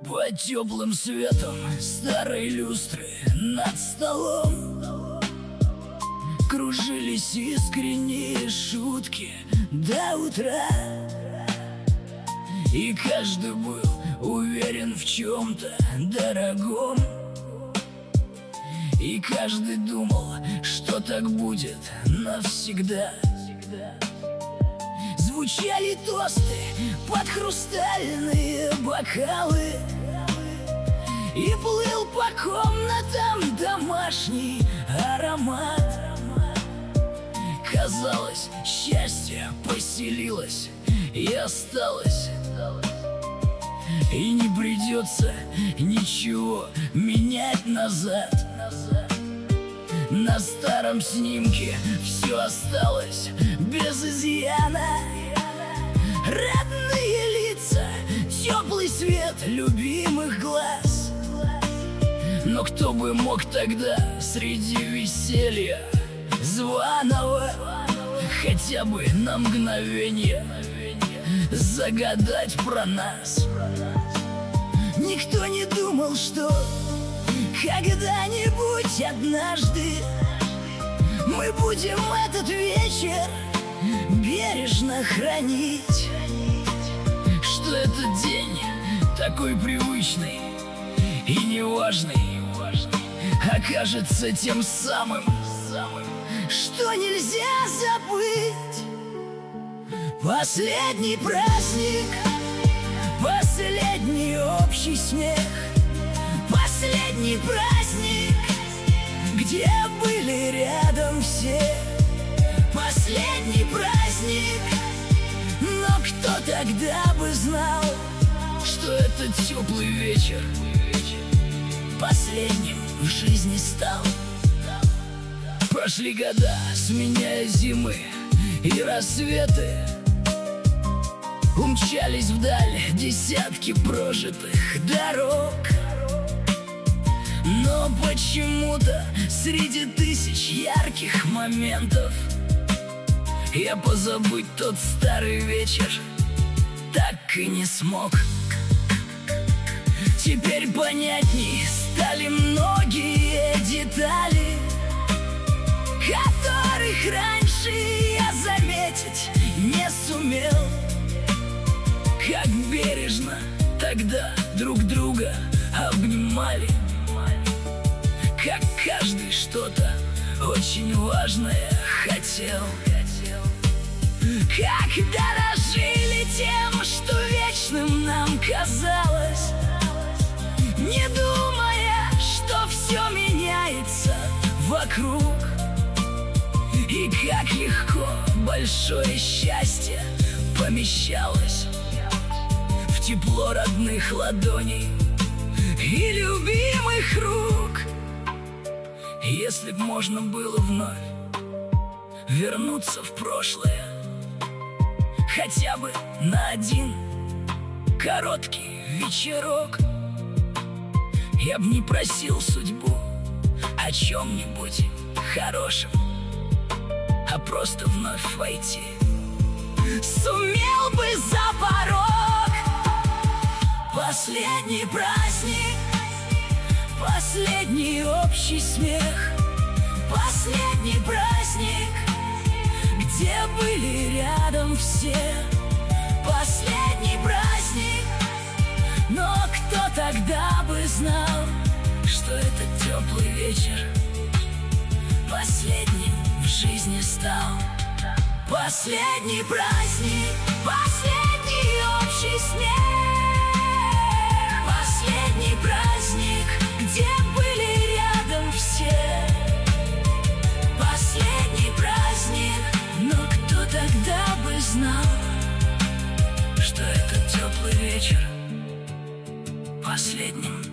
Под теплым светом старой люстры над столом кружились искренние шутки до утра. И каждый был уверен в чем-то дорогом, и каждый думал, что так будет навсегда. Звучали тосты под хрустальные бокалы, и плыл по комнатам домашний аромат. Казалось, счастье поселилось и осталось, и не придется ничего менять назад. На старом снимке все осталось без изъяна. Родные лица, теплый свет любимых глаз. Но кто бы мог тогда среди веселья званого хотя бы на мгновение загадать про нас? Никто не думал, что когда-нибудь однажды мы будем этот вечер бережно хранить. Что этот день такой привычный и неважный окажется тем самым, что нельзя забыть. Последний праздник, последний общий смех, последний праздник, где были рядом все. Последний праздник, но кто тогда бы знал, что этот теплый вечер последним в жизни стал. Прошли года, сменяя зимы и рассветы, умчались вдаль десятки прожитых дорог. Но почему-то среди тысяч ярких моментов я позабыть тот старый вечер так и не смог. Теперь понятней стали многие детали, которых раньше я заметить не сумел. Как бережно тогда друг друга обнимали, как каждый что-то очень важное хотел, как дорожили тем, что вечным нам казалось, не думая, что все меняется вокруг. И как легко большое счастье помещалось в тепло родных ладоней и любимых рук. Если б можно было вновь вернуться в прошлое, хотя бы на один короткий вечерок, я б не просил судьбу о чем-нибудь хорошем, а просто вновь войти сумел бы за порог. Последний праздник, последний общий смех, последний праздник, где были рядом все. Последний праздник, но кто тогда бы знал, что этот теплый вечер последним в жизни стал. Последний праздник, последний общий смех, последний праздник, где были рядом все. Последний праздник, но кто тогда бы знал, что этот теплый вечер последним